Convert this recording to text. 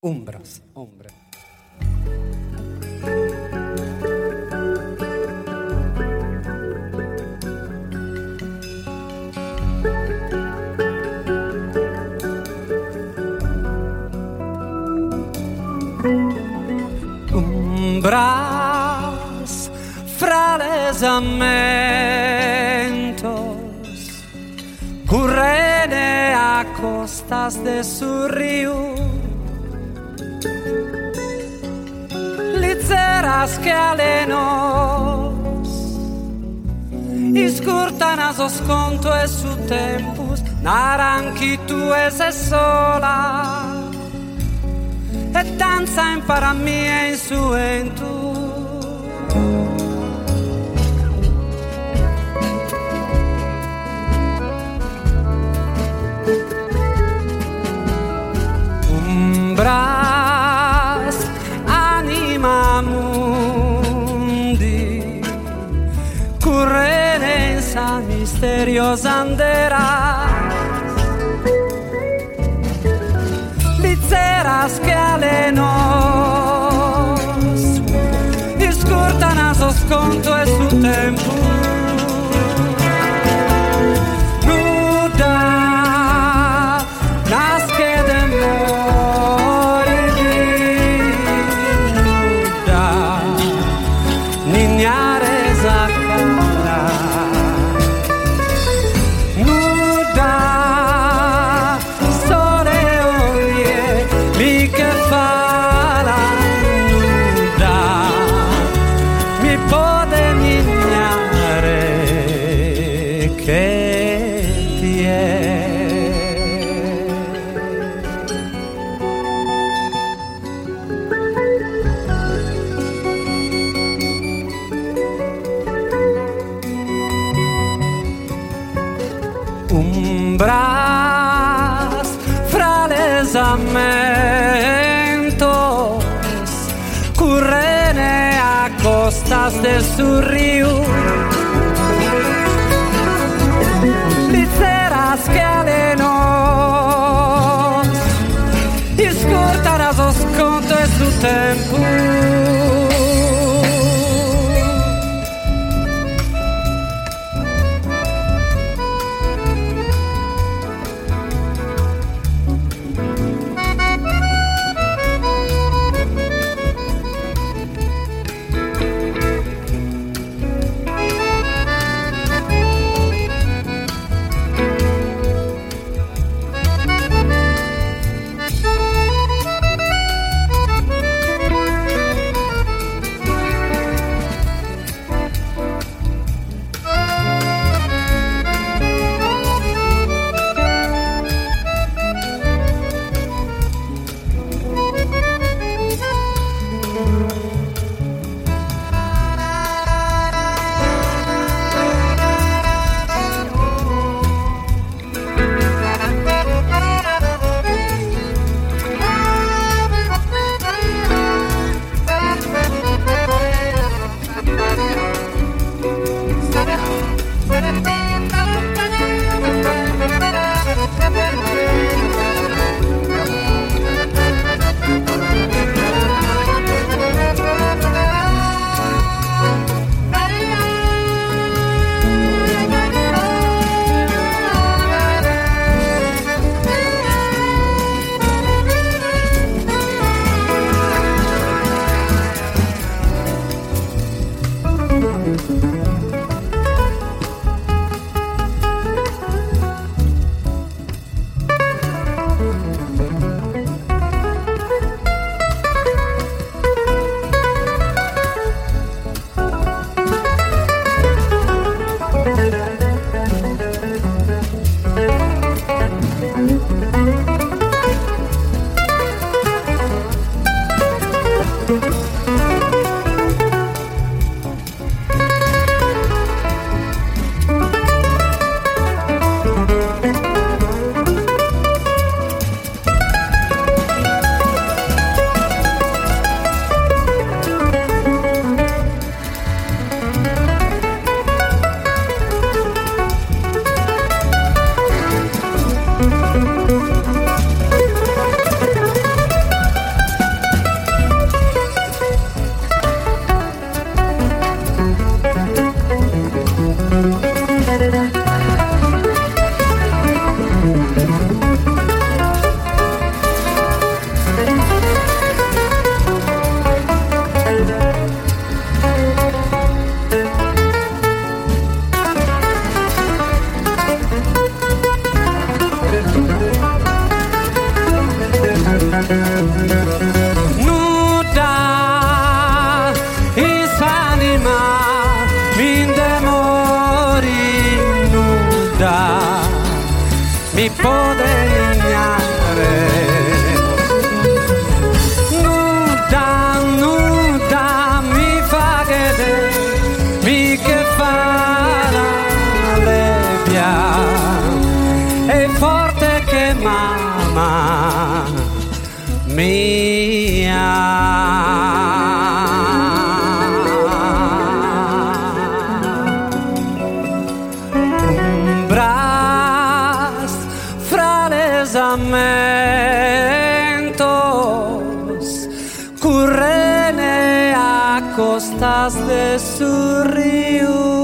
Umbras, ombre. Umbras, fralezamentos, currene a costas de su río, liceras que alenos, iscurtan a sconto e su tempus, naranchi tu ese sola, e danza in paramia in su entu. Umbras, anima mundi, currenza misteriosa anderà, liceras que alenos, iscurtan a sconto e su tempo. Umbras, fralezamentos, currene a costas de su río, liceras que alenos, iscurtan a sconto e su tempo. Umbras fra les amentos currene a costas de su río.